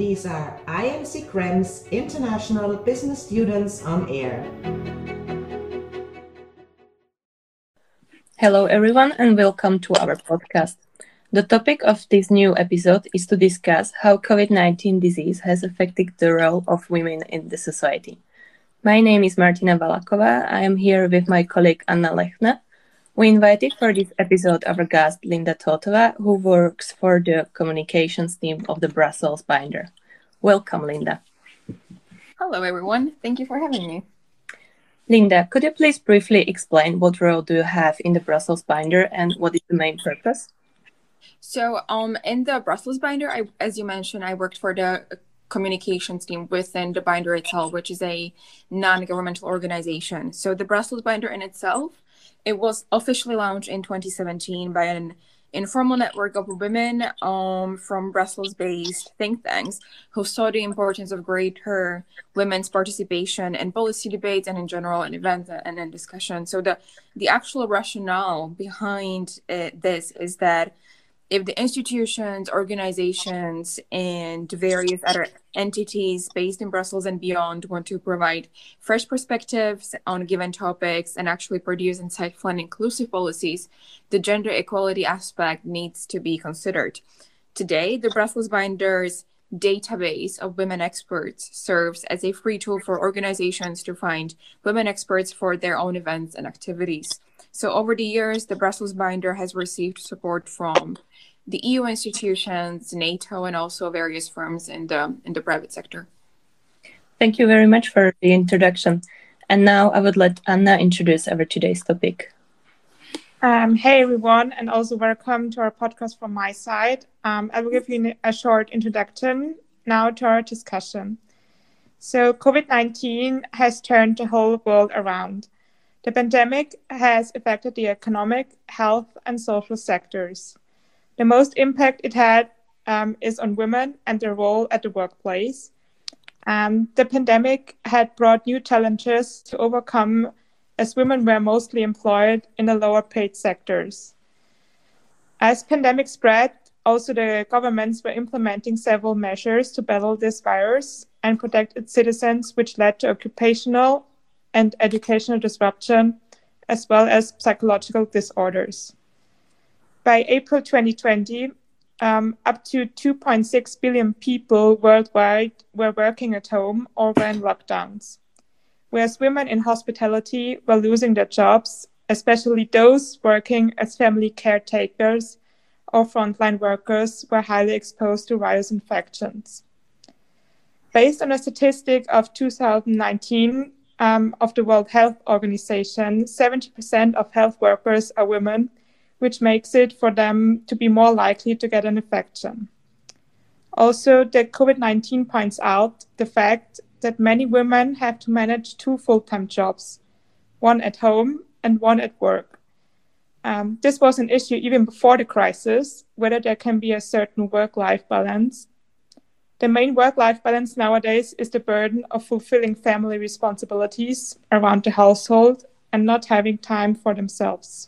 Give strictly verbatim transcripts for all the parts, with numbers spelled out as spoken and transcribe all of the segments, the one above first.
these are I M C Krem's International Business Students on Air. Hello everyone and welcome to our podcast. The topic of this new episode is to discuss how COVID nineteen disease has affected the role of women in the society. My name is Martina Valakova. I am here with my colleague Anna Lechner. We invited for this episode our guest Linda Totova, who works for the communications team of the Brussels Binder. Welcome, Linda. Hello, everyone. Thank you for having me. Linda, could you please briefly explain what role do you have in the Brussels Binder and what is the main purpose? So, um, in the Brussels Binder, I, as you mentioned, I worked for the communications team within the Binder itself, which is a non-governmental organization. So, the Brussels Binder in itself, it was officially launched in twenty seventeen by an informal network of women um, from Brussels-based think tanks who saw the importance of greater women's participation in policy debates and in general in events and in discussion. So the, the actual rationale behind it, this is that if the institutions, organizations, and various other entities based in Brussels and beyond want to provide fresh perspectives on given topics and actually produce insightful and inclusive policies, the gender equality aspect needs to be considered. Today, the Brussels Binder's database of women experts serves as a free tool for organizations to find women experts for their own events and activities. So over the years, the Brussels Binder has received support from the E U institutions, NATO, and also various firms in the in the private sector. Thank you very much for the introduction. And now I would let Anna introduce our today's topic. Um, hey everyone, and also welcome to our podcast from my side. Um, I will give you a short introduction now to our discussion. So COVID nineteen has turned the whole world around. The pandemic has affected the economic, health, and social sectors. The most impact it had um, is on women and their role at the workplace. Um, the pandemic had brought new challenges to overcome as women were mostly employed in the lower paid sectors. As pandemic spread, also the governments were implementing several measures to battle this virus and protect its citizens, which led to occupational and educational disruption, as well as psychological disorders. By April twenty twenty, um, up to two point six billion people worldwide were working at home or were in lockdowns, whereas women in hospitality were losing their jobs, especially those working as family caretakers or frontline workers were highly exposed to virus infections. Based on a statistic of two thousand nineteen um, of the World Health Organization, seventy percent of health workers are women, which makes it for them to be more likely to get an infection. Also, the COVID nineteen points out the fact that many women have to manage two full-time jobs, one at home and one at work. Um, this was an issue even before the crisis, whether there can be a certain work-life balance. The main work-life balance nowadays is the burden of fulfilling family responsibilities around the household and not having time for themselves.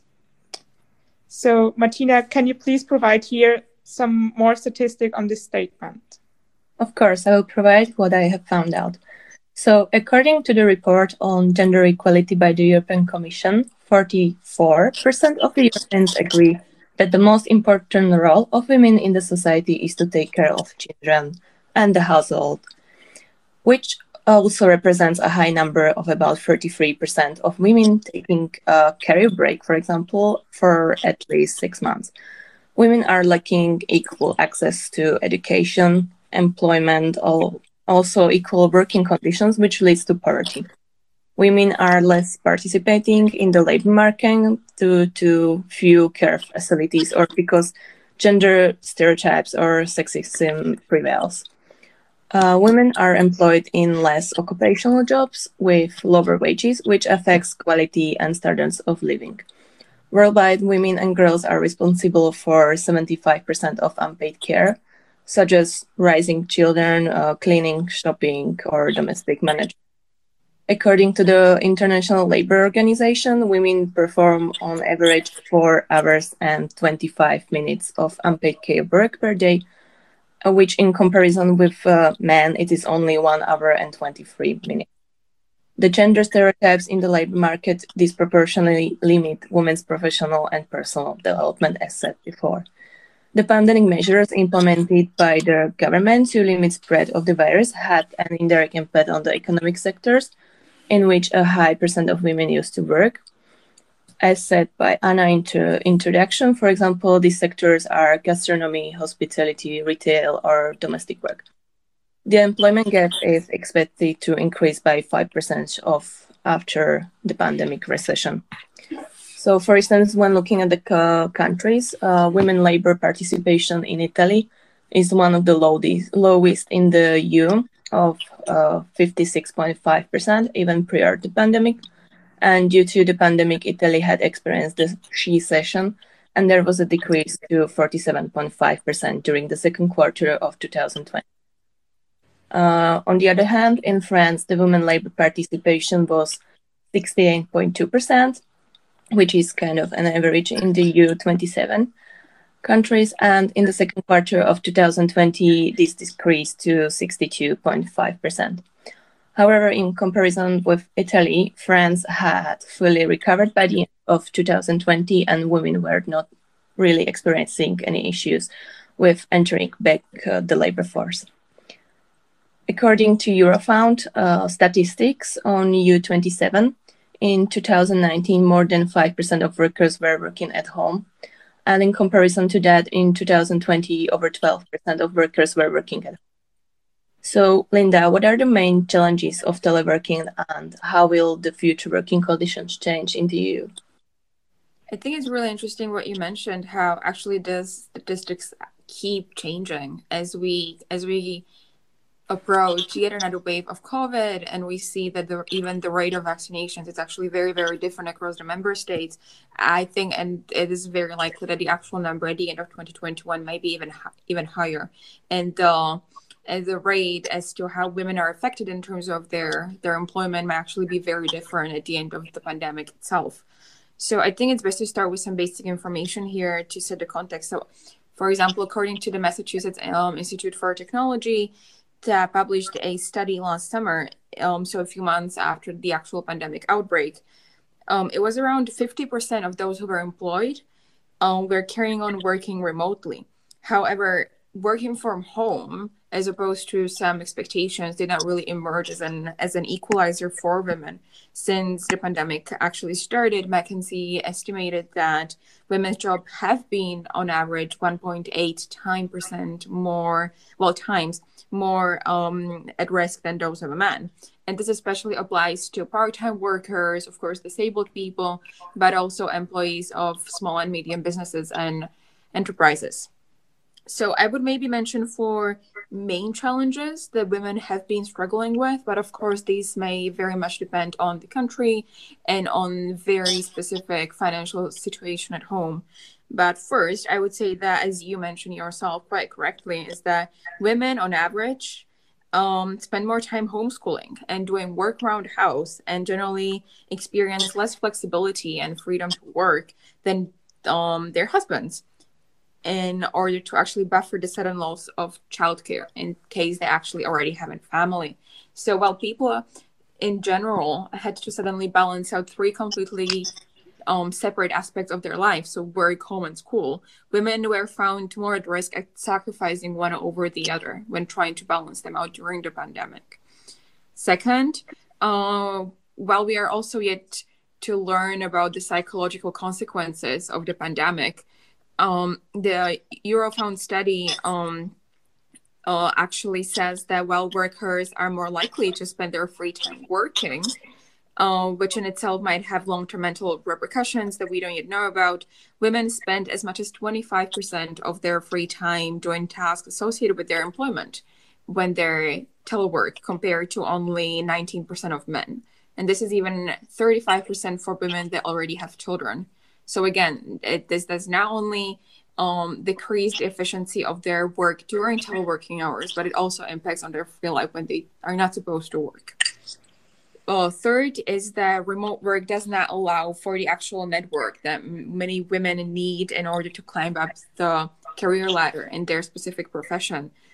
So, Martina, can you please provide here some more statistic on this statement? Of course, I will provide what I have found out. So, according to the report on gender equality by the European Commission, forty-four percent of the Europeans agree that the most important role of women in the society is to take care of children and the household, which also represents a high number of about thirty-three percent of women taking a career break, for example, for at least six months. Women are lacking equal access to education, employment, also equal working conditions, which leads to poverty. Women are less participating in the labor market due to few care facilities or because gender stereotypes or sexism prevails. Uh, women are employed in less occupational jobs with lower wages, which affects quality and standards of living. Worldwide, women and girls are responsible for seventy-five percent of unpaid care, such as raising children, uh, cleaning, shopping, or domestic management. According to the International Labour Organization, women perform on average four hours and twenty-five minutes of unpaid care work per day, uh, which in comparison with uh, men, it is only one hour and twenty-three minutes. The gender stereotypes in the labor market disproportionately limit women's professional and personal development, as said before. The pandemic measures implemented by the government to limit spread of the virus had an indirect impact on the economic sectors in which a high percent of women used to work. As said by Anna in the introduction, for example, these sectors are gastronomy, hospitality, retail, or domestic work. The employment gap is expected to increase by five percent of after the pandemic recession. So, for instance, when looking at the uh, countries, uh, women labor participation in Italy is one of the lowest, lowest in the E U of uh, fifty-six point five percent, even prior to the pandemic. And due to the pandemic, Italy had experienced the recession, and there was a decrease to forty-seven point five percent during the second quarter of two thousand twenty. Uh, on the other hand, in France, the women labor participation was sixty-eight point two percent, which is kind of an average in the E U twenty-seven countries. And in the second quarter of two thousand twenty, this decreased to sixty-two point five percent. However, in comparison with Italy, France had fully recovered by the end of two thousand twenty, and women were not really experiencing any issues with entering back uh, the labor force. According to Eurofound uh, statistics on E U twenty-seven, in two thousand nineteen, more than five percent of workers were working at home. And in comparison to that, in two thousand twenty, over twelve percent of workers were working at home. So, Linda, what are the main challenges of teleworking, and how will the future working conditions change in the E U? I think it's really interesting what you mentioned, how actually the statistics keep changing as we as we approach yet another wave of COVID, and we see that the, even the rate of vaccinations is actually very, very different across the member states. I think, and it is very likely that the actual number at the end of twenty twenty-one might be even even higher. And uh, and the rate as to how women are affected in terms of their, their employment might actually be very different at the end of the pandemic itself. So I think it's best to start with some basic information here to set the context. So, for example, according to the Massachusetts um, Institute for Technology, that published a study last summer, um, so a few months after the actual pandemic outbreak, um, it was around fifty percent of those who were employed um, were carrying on working remotely. However, working from home, as opposed to some expectations, did not really emerge as an as an equalizer for women. Since the pandemic actually started, McKinsey estimated that women's jobs have been, on average, one point eight time percent more, well, times more um, at risk than those of a man. And this especially applies to part-time workers, of course, disabled people, but also employees of small and medium businesses and enterprises. So I would maybe mention four main challenges that women have been struggling with, but of course these may very much depend on the country and on very specific financial situation at home. But first, I would say that, as you mentioned yourself quite correctly, is that women on average um, spend more time homeschooling and doing work around house, and generally experience less flexibility and freedom to work than um, their husbands, in order to actually buffer the sudden loss of childcare in case they actually already have a family. So while people in general had to suddenly balance out three completely um, separate aspects of their life, so work, home, and school, women were found more at risk at sacrificing one over the other when trying to balance them out during the pandemic. Second, uh, while we are also yet to learn about the psychological consequences of the pandemic, Um, the Eurofound study um, uh, actually says that while workers are more likely to spend their free time working, uh, which in itself might have long-term mental repercussions that we don't yet know about, women spend as much as twenty-five percent of their free time doing tasks associated with their employment when they're telework, compared to only nineteen percent of men. And this is even thirty-five percent for women that already have children. So again, it, this does not only um, decrease the efficiency of their work during teleworking hours, but it also impacts on their free life when they are not supposed to work. Uh, third is that remote work does not allow for the actual network that m- many women need in order to climb up the career ladder in their specific profession.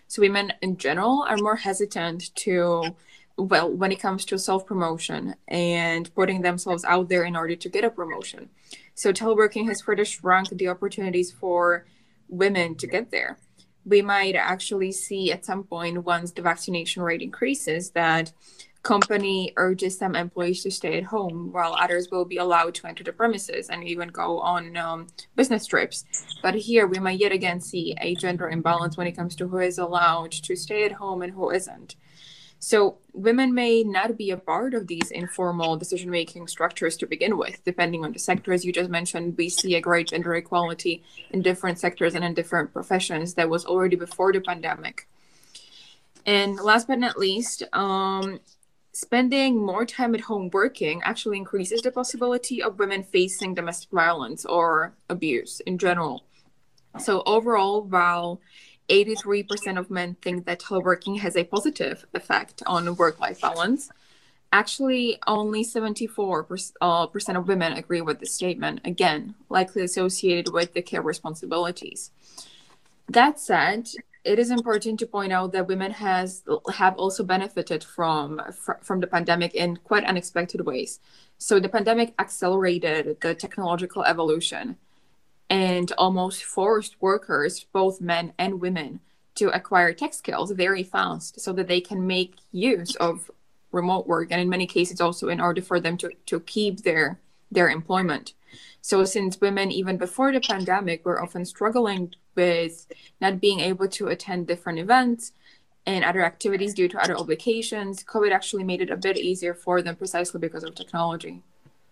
So women in general are more hesitant to, well, when it comes to self-promotion and putting themselves out there in order to get a promotion. So teleworking has further shrunk the opportunities for women to get there. We might actually see at some point, once the vaccination rate increases, that company urges some employees to stay at home while others will be allowed to enter the premises and even go on um, business trips. But here we might yet again see a gender imbalance when it comes to who is allowed to stay at home and who isn't. So women may not be a part of these informal decision-making structures to begin with, depending on the sector. As you just mentioned, we see a great gender equality in different sectors and in different professions that was already before the pandemic. And last but not least, um, spending more time at home working actually increases the possibility of women facing domestic violence or abuse in general. So overall, while eighty-three percent of men think that teleworking has a positive effect on work-life balance, actually only seventy-four percent of women agree with the statement, again, likely associated with the care responsibilities. That said, it is important to point out that women has have also benefited from from the pandemic in quite unexpected ways. So the pandemic accelerated the technological evolution and almost forced workers, both men and women, to acquire tech skills very fast so that they can make use of remote work, and in many cases also in order for them to, to keep their their employment. So since women, even before the pandemic, were often struggling with not being able to attend different events and other activities due to other obligations, COVID actually made it a bit easier for them precisely because of technology.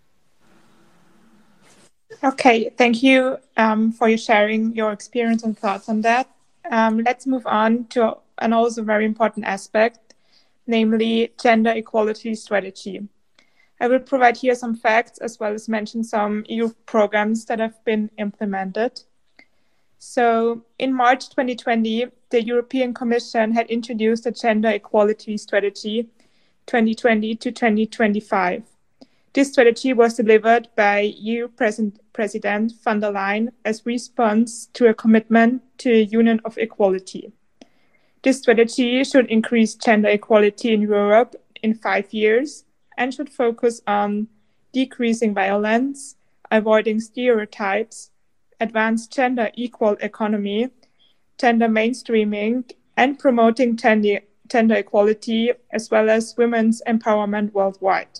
Okay, thank you um, for your sharing your experience and thoughts on that. Um, let's move on to an also very important aspect, namely gender equality strategy. I will provide here some facts as well as mention some E U programs that have been implemented. So in March twenty twenty, the European Commission had introduced a gender equality strategy twenty twenty to twenty twenty-five. This strategy was delivered by E U President, President von der Leyen as response to a commitment to a union of equality. This strategy should increase gender equality in Europe in five years and should focus on decreasing violence, avoiding stereotypes, advance gender equal economy, gender mainstreaming, and promoting gender, gender equality, as well as women's empowerment worldwide.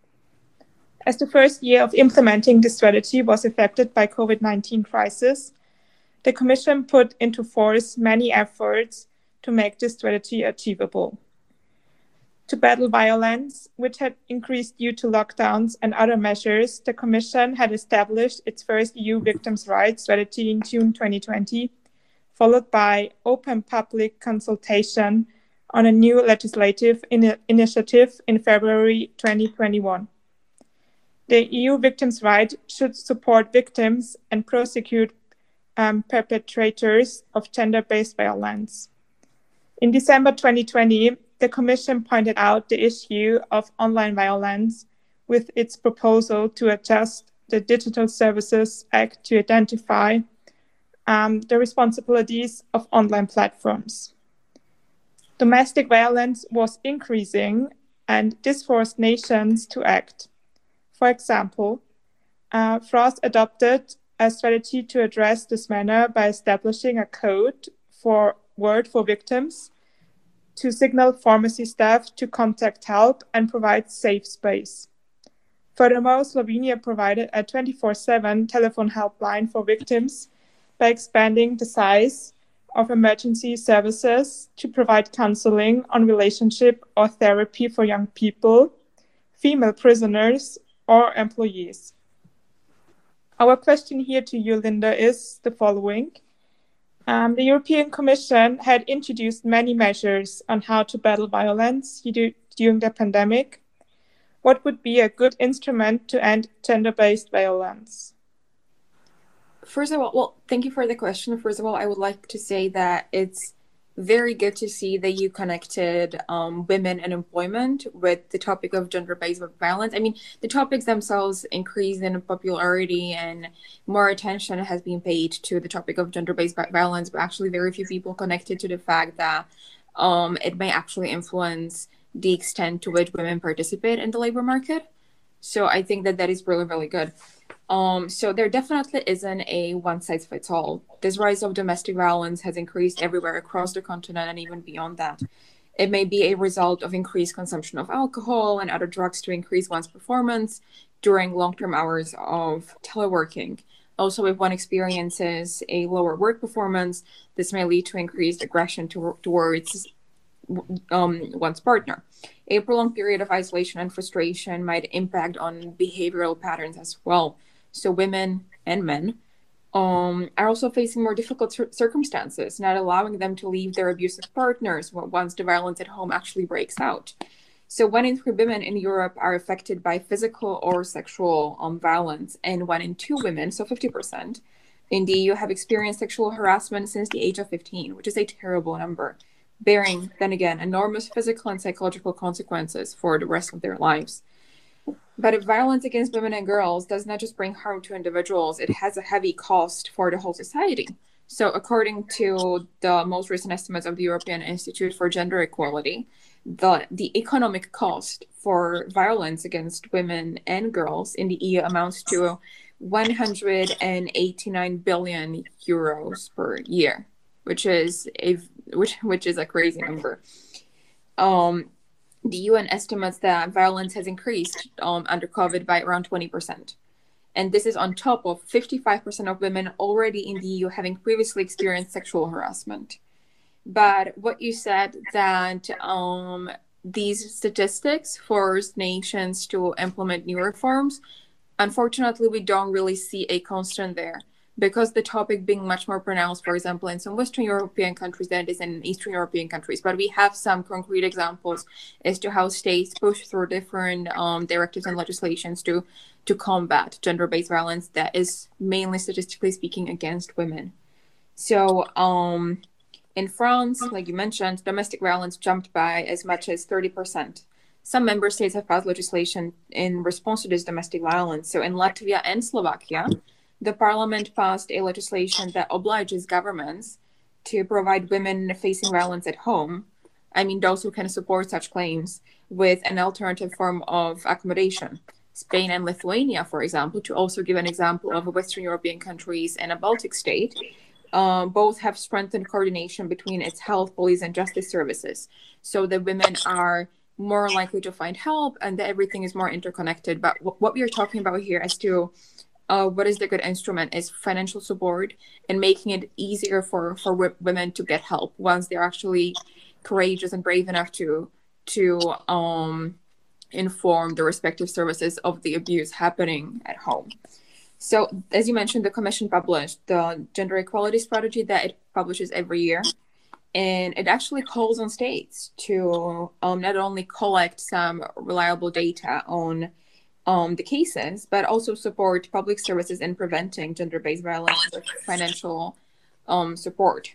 As the first year of implementing this strategy was affected by COVID nineteen crisis, the Commission put into force many efforts to make this strategy achievable. To battle violence, which had increased due to lockdowns and other measures, the Commission had established its first E U victims' rights strategy in June twenty twenty, followed by open public consultation on a new legislative in- initiative in February twenty twenty-one. The E U victims' right should support victims and prosecute um, perpetrators of gender-based violence. In December twenty twenty, the Commission pointed out the issue of online violence with its proposal to adjust the Digital Services Act to identify um, the responsibilities of online platforms. Domestic violence was increasing, and this forced nations to act. For example, uh, France adopted a strategy to address this matter by establishing a code for word for victims to signal pharmacy staff to contact help and provide safe space. Furthermore, Slovenia provided a twenty-four seven telephone helpline for victims by expanding the size of emergency services to provide counseling on relationship or therapy for young people, female prisoners, or employees. Our question here to you, Linda, is the following. Um, the European Commission had introduced many measures on how to battle violence during the pandemic. What would be a good instrument to end gender-based violence? First of all, well, thank you for the question. First of all, I would like to say that it's very good to see that you connected um, women and employment with the topic of gender-based violence. I mean, the topics themselves increase in popularity and more attention has been paid to the topic of gender-based violence, but actually very few people connected to the fact that um, it may actually influence the extent to which women participate in the labor market. So I think that that is really, really good. Um, so there definitely isn't a one-size-fits-all. This rise of domestic violence has increased everywhere across the continent and even beyond that. It may be a result of increased consumption of alcohol and other drugs to increase one's performance during long-term hours of teleworking. Also, if one experiences a lower work performance, this may lead to increased aggression to, towards um, one's partner. A prolonged period of isolation and frustration might impact on behavioral patterns as well. So women and men um, are also facing more difficult cir- circumstances, not allowing them to leave their abusive partners once the violence at home actually breaks out. So one in three women in Europe are affected by physical or sexual um, violence, and one in two women, so fifty percent, in the E U have experienced sexual harassment since the age of fifteen, which is a terrible number, bearing, then again, enormous physical and psychological consequences for the rest of their lives. But if violence against women and girls does not just bring harm to individuals, it has a heavy cost for the whole society. So according to the most recent estimates of the European Institute for Gender Equality, the, the economic cost for violence against women and girls in the E U amounts to one hundred eighty-nine billion euros per year, which is a which which is a crazy number. Um, the U N estimates that violence has increased um, under COVID by around twenty percent. And this is on top of fifty-five percent of women already in the E U having previously experienced sexual harassment. But what you said that um, these statistics force nations to implement new reforms, unfortunately, we don't really see a constant there, because the topic being much more pronounced, for example, in some Western European countries than it is in Eastern European countries. But we have some concrete examples as to how states push through different um, directives and legislations to, to combat gender-based violence that is mainly, statistically speaking, against women. So um, in France, like you mentioned, domestic violence jumped by as much as thirty percent. Some member states have passed legislation in response to this domestic violence. So in Latvia and Slovakia, the parliament passed a legislation that obliges governments to provide women facing violence at home, I mean those who can support such claims, with an alternative form of accommodation. Spain and Lithuania, for example, to also give an example of Western European countries and a Baltic state, uh, both have strengthened coordination between its health, police, and justice services, so that women are more likely to find help and that everything is more interconnected. But w- what we are talking about here as to Uh, what is the good instrument is financial support and making it easier for, for w- women to get help once they're actually courageous and brave enough to to um, inform the respective services of the abuse happening at home. So as you mentioned, the Commission published the gender equality strategy that it publishes every year. And it actually calls on states to um, not only collect some reliable data on Um, the cases, but also support public services in preventing gender-based violence with financial um, support.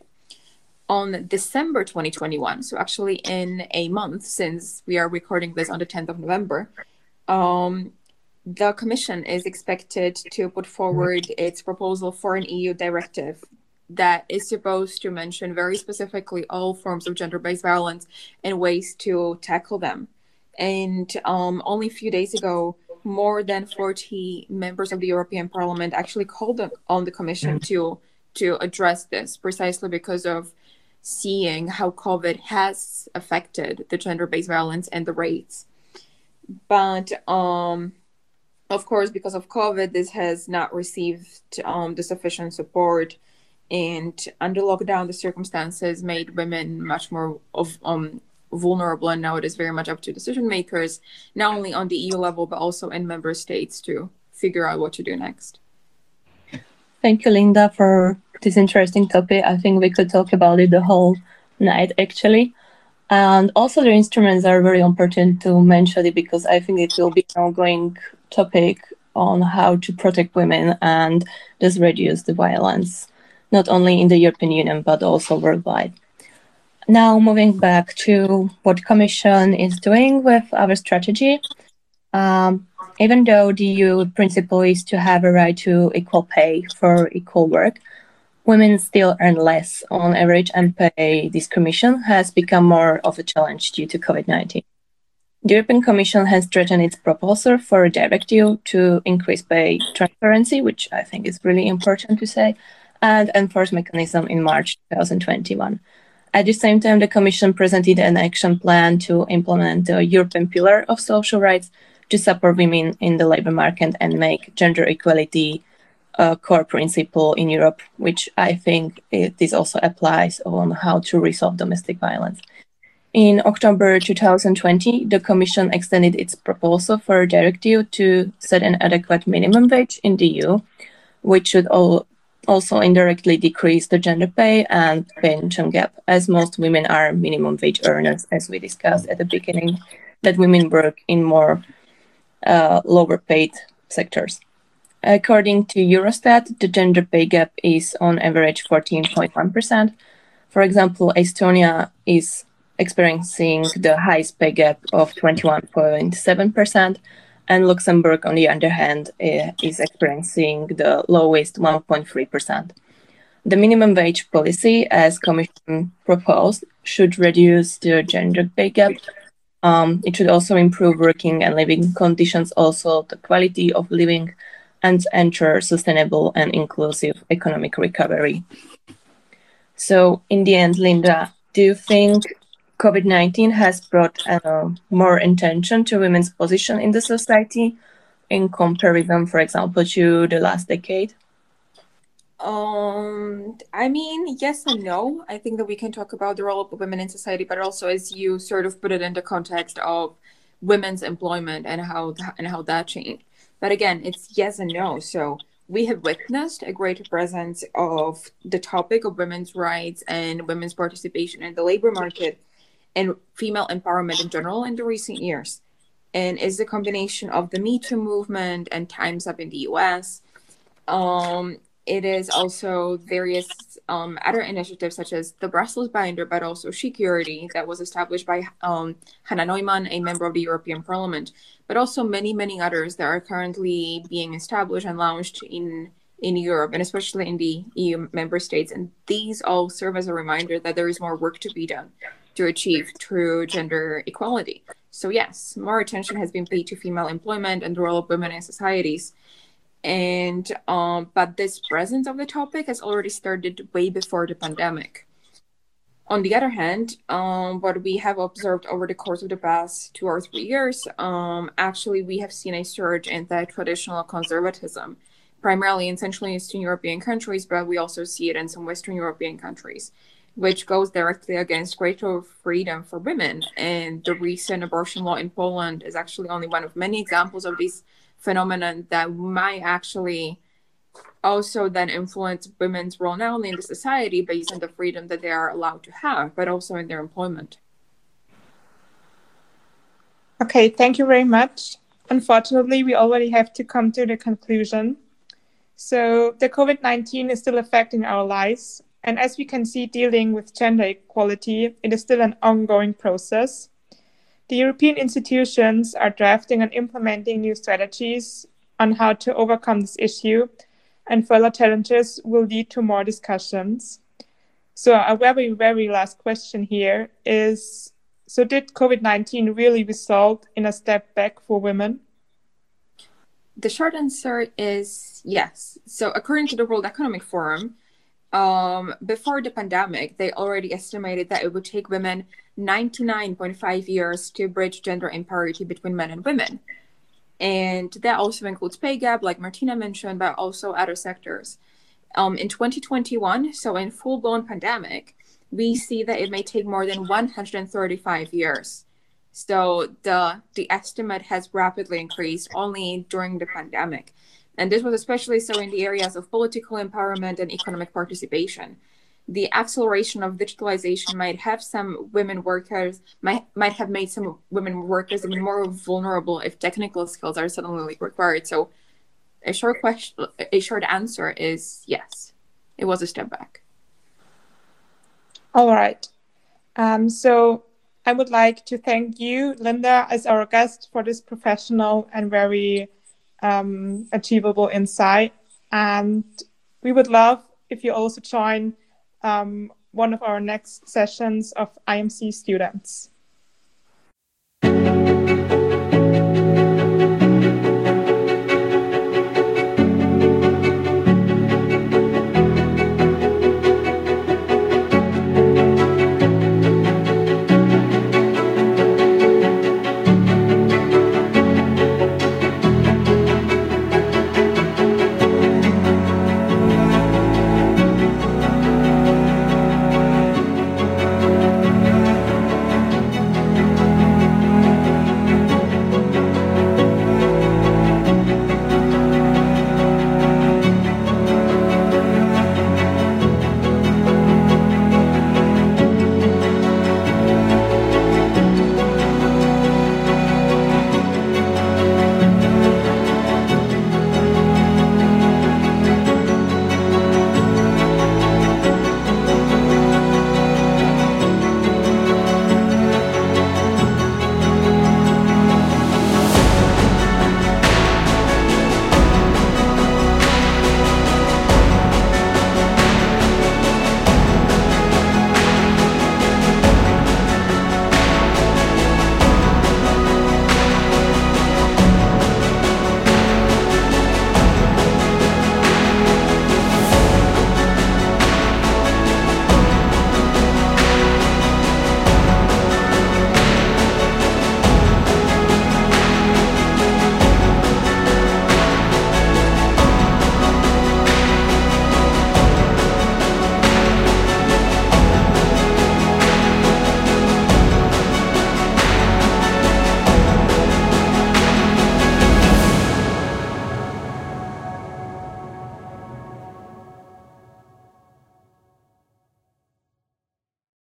On December twenty twenty-one, so actually in a month since we are recording this on the tenth of November, um, the Commission is expected to put forward its proposal for an E U directive that is supposed to mention very specifically all forms of gender-based violence and ways to tackle them. And um, only a few days ago, more than forty members of the European Parliament actually called on the Commission to to address this, precisely because of seeing how COVID has affected the gender-based violence and the rates. But um, of course, because of COVID, this has not received um, the sufficient support. And under lockdown, the circumstances made women much more of um. vulnerable, and now it is very much up to decision makers, not only on the E U level, but also in member states to figure out what to do next. Thank you, Linda, for this interesting topic. I think we could talk about it the whole night, actually. And also the instruments are very important to mention it, because I think it will be an ongoing topic on how to protect women and just reduce the violence, not only in the European Union, but also worldwide. Now moving back to what Commission is doing with our strategy. Um, even though the E U principle is to have a right to equal pay for equal work, women still earn less on average, and pay discrimination has become more of a challenge due to COVID nineteen. The European Commission has threatened its proposal for a directive to increase pay transparency, which I think is really important to say, and enforce mechanism in March twenty twenty-one. At the same time, the Commission presented an action plan to implement the European Pillar of Social Rights to support women in the labor market and make gender equality a core principle in Europe, which I think it, this also applies on how to resolve domestic violence. In October twenty twenty, the Commission extended its proposal for a directive to set an adequate minimum wage in the E U, which should all also indirectly decrease the gender pay and pension gap, as most women are minimum wage earners, as we discussed at the beginning, that women work in more uh, lower paid sectors. According to Eurostat, the gender pay gap is on average fourteen point one percent. For example, Estonia is experiencing the highest pay gap of twenty-one point seven percent, and Luxembourg, on the other hand, is experiencing the lowest one point three percent. The minimum wage policy, as Commission proposed, should reduce the gender pay gap. Um, it should also improve working and living conditions, also the quality of living, and ensure sustainable and inclusive economic recovery. So, in the end, Linda, do you think COVID nineteen has brought uh, more attention to women's position in the society in comparison, for example, to the last decade? Um, I mean, yes and no. I think that we can talk about the role of women in society, but also as you sort of put it in the context of women's employment and how and how that changed. But again, it's yes and no. So we have witnessed a greater presence of the topic of women's rights and women's participation in the labor market and female empowerment in general in the recent years. And it's a combination of the Me Too movement and Time's Up in the U S. Um, it is also various um, other initiatives such as the Brussels Binder, but also Security that was established by um, Hannah Neumann, a member of the European Parliament, but also many, many others that are currently being established and launched in, in Europe, and especially in the E U member states. And these all serve as a reminder that there is more work to be done to achieve true gender equality. So yes, more attention has been paid to female employment and the role of women in societies. And um, but this presence of the topic has already started way before the pandemic. On the other hand, um, what we have observed over the course of the past two or three years, um, actually we have seen a surge in the traditional conservatism, primarily in Central and Eastern European countries, but we also see it in some Western European countries, which goes directly against greater freedom for women. And the recent abortion law in Poland is actually only one of many examples of these phenomenon that might actually also then influence women's role not only in the society based on the freedom that they are allowed to have, but also in their employment. Okay, thank you very much. Unfortunately, we already have to come to the conclusion. So the COVID nineteen is still affecting our lives. And as we can see, dealing with gender equality, it is still an ongoing process. The European institutions are drafting and implementing new strategies on how to overcome this issue, and further challenges will lead to more discussions. So a very, very last question here is, so did COVID nineteen really result in a step back for women? The short answer is yes. So according to the World Economic Forum, um, before the pandemic, they already estimated that it would take women ninety-nine point five years to bridge gender imparity between men and women. And that also includes pay gap, like Martina mentioned, but also other sectors. Um, in twenty twenty-one, so in full-blown pandemic, we see that it may take more than one hundred thirty-five years. So the, the estimate has rapidly increased only during the pandemic. And this was especially so in the areas of political empowerment and economic participation. The acceleration of digitalization might have some women workers, might, might have made some women workers even more vulnerable if technical skills are suddenly required. So a short question, a short answer is yes, it was a step back. All right. Um, so I would like to thank you, Linda, as our guest for this professional and very um, achievable insight. And we would love if you also join um, one of our next sessions of I M C students.